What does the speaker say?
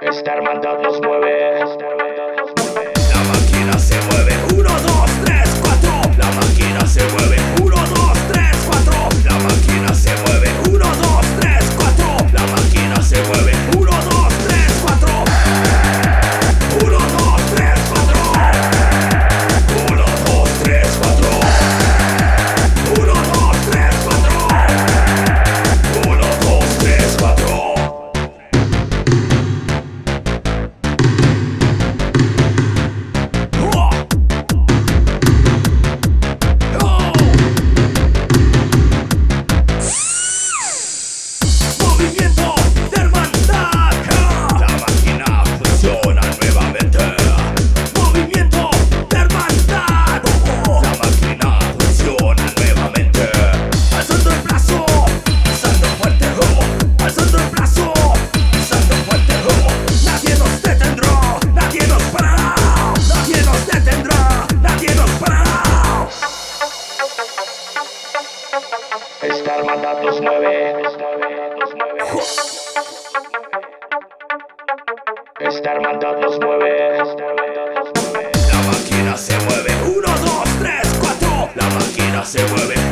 Esta hermandad nos mueve. La máquina se mueve, 1, 2, 3, 4. La máquina se mueve, 1, 2, 3, 4. La máquina se mueve, 1, 2, 3, 4. La máquina se mueve, 1, 2, 3, 4. 1, 2, 3, 4. 1, 2, 3, 4. 1, 2, 3, 4. 1, 2, 3, 4. Movimiento de hermandad. La máquina funciona nuevamente. Movimiento de hermandad. La máquina funciona nuevamente. Alzando el brazo, pisando fuerte. Alzando el brazo, pisando fuerte. Nadie nos detendrá, nadie nos parará. Nadie nos detendrá, nadie nos parará. Esta hermandad nos mueve. Esta hermandad nos mueve. La máquina se mueve, 1, 2, 3, 4. La máquina se mueve.